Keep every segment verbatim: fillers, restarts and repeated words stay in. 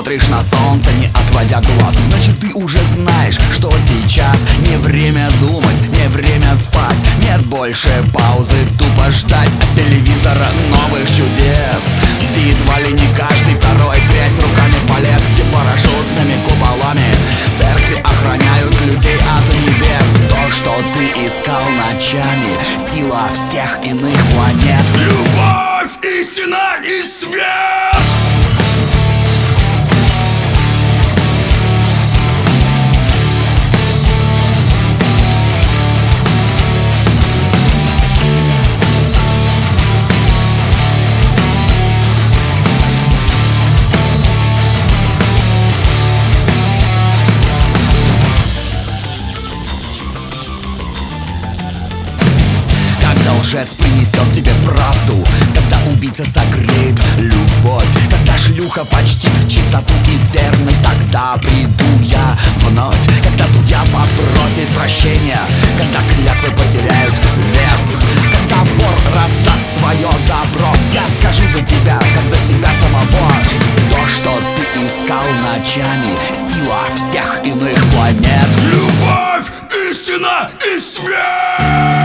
смотришь на солнце, не отводя глаз, значит ты уже знаешь, что сейчас не время думать, не время спать. Нет больше паузы, тупо ждать от телевизора новых чудес, где едва ли не каждый второй грязь руками полез, где парашютными куполами церкви охраняют людей от небес. То, что ты искал ночами, сила всех иных планет. Любовь, истина и свет! Лжец принесет тебе правду, когда убийца согреет любовь, когда шлюха почтит чистоту и верность, тогда приду я вновь, когда судья попросит прощения, когда клятвы потеряют вес, когда вор раздаст свое добро. Я скажу за тебя, как за себя самого. То, что ты искал ночами, сила всех иных планет. Любовь, истина и свет!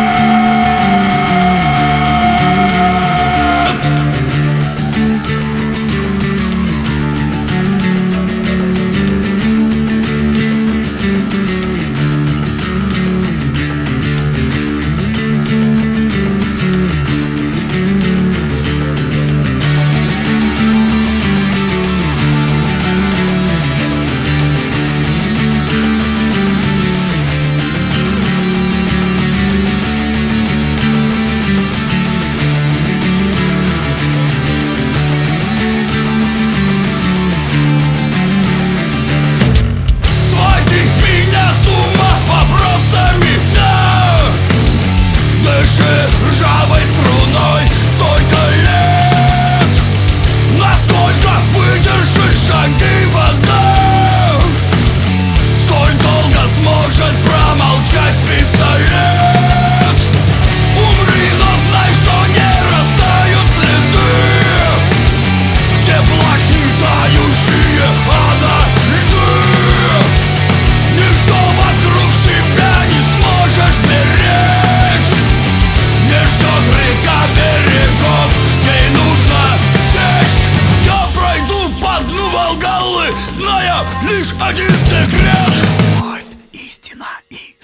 Ржавой струной столько лет, насколько выдержит шаги вода, сколь долго сможет промолчать пистолет. Умри, но знай, что не растают следы, где плащ не тающие ада льды. Ничто вокруг себя не сможешь беречь, не ждет река берегов, ей нужно течь. Я пройду по дну Волгалы, зная лишь один секрет: Любовь, истина и